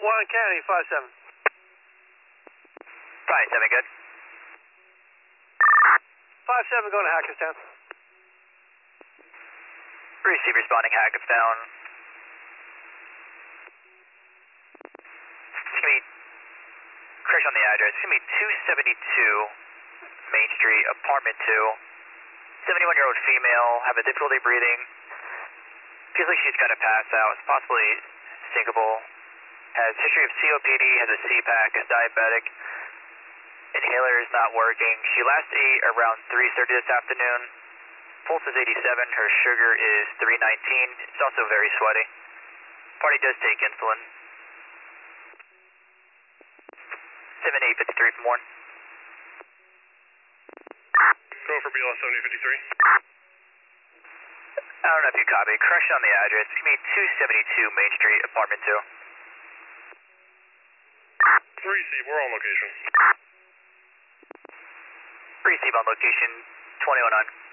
1 Kennedy, 5-7. 5-7, good. 5-7 going to Hackettstown. Receive responding Hackettstown. It's going to be, correction on the address, it's going to be 272 Main Street, apartment 2. 71-year-old female, having difficulty breathing. Feels like she's going to pass out. It's possibly syncable. Has history of COPD, has a CPAC, is diabetic. Inhaler is not working. She last ate around 3:30 this afternoon. Pulse is 87. Her sugar is 319. It's also very sweaty. Party does take insulin. 7853 from Warren. Go for BLS 7053. I don't know if you copy. Correction on the address. It's going to be 272 Main Street, apartment 2. Receive, we're on location. Receive on location 2009.